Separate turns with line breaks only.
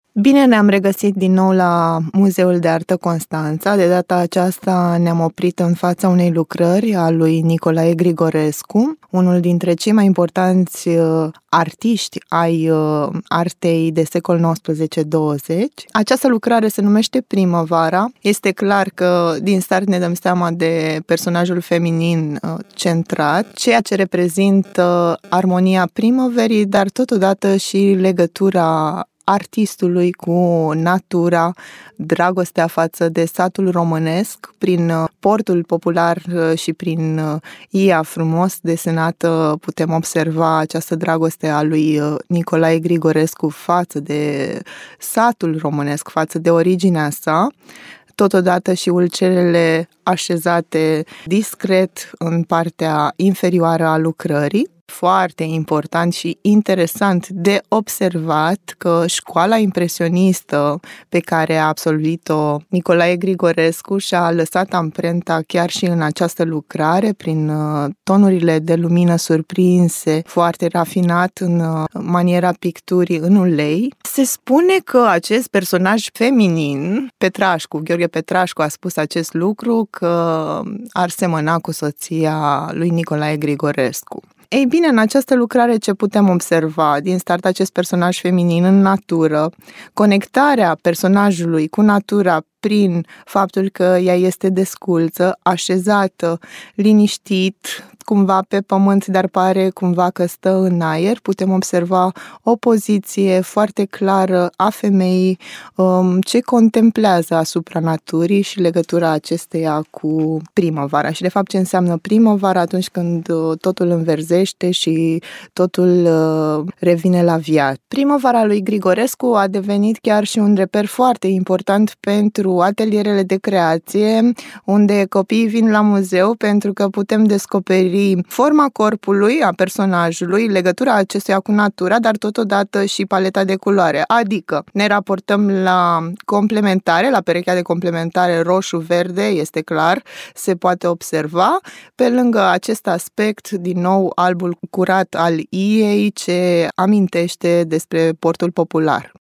Bine ne-am regăsit din nou la Muzeul de Artă Constanța. De data aceasta ne-am oprit în fața unei lucrări a lui Nicolae Grigorescu, unul dintre cei mai importanți artiști ai artei de secol XIX-20. Această lucrare se numește Primăvara. Este clar că din start ne dăm seama de personajul feminin centrat, ceea ce reprezintă armonia primăverii, dar totodată și legătura artistului cu natura, dragostea față de satul românesc, prin portul popular și prin ia frumos desenată putem observa această dragoste a lui Nicolae Grigorescu față de satul românesc, față de originea sa, totodată și ulcerele așezate discret în partea inferioară a lucrării. Foarte important și interesant de observat că școala impresionistă pe care a absolvit-o Nicolae Grigorescu și-a lăsat amprenta chiar și în această lucrare prin tonurile de lumină surprinse, foarte rafinat în maniera picturii în ulei. Se spune că acest personaj feminin, Petrașcu, Gheorghe Petrașcu a spus acest lucru, că ar semăna cu soția lui Nicolae Grigorescu. Ei bine, în această lucrare ce putem observa din start acest personaj feminin în natură, conectarea personajului cu natura prin faptul că ea este desculță, așezată, liniștit, cumva pe pământ, dar pare cumva că stă în aer. Putem observa o poziție foarte clară a femeii ce contemplează asupra naturii și legătura acesteia cu primăvara. Și de fapt ce înseamnă primăvara atunci când totul înverzește și totul revine la viață. Primăvara lui Grigorescu a devenit chiar și un reper foarte important pentru atelierele de creație, unde copiii vin la muzeu pentru că putem descoperi forma corpului, a personajului, legătura acestuia cu natura, dar totodată și paleta de culoare. Adică ne raportăm la complementare, la perechea de complementare roșu-verde, este clar, se poate observa. Pe lângă acest aspect, din nou, albul curat al iei, ce amintește despre portul popular.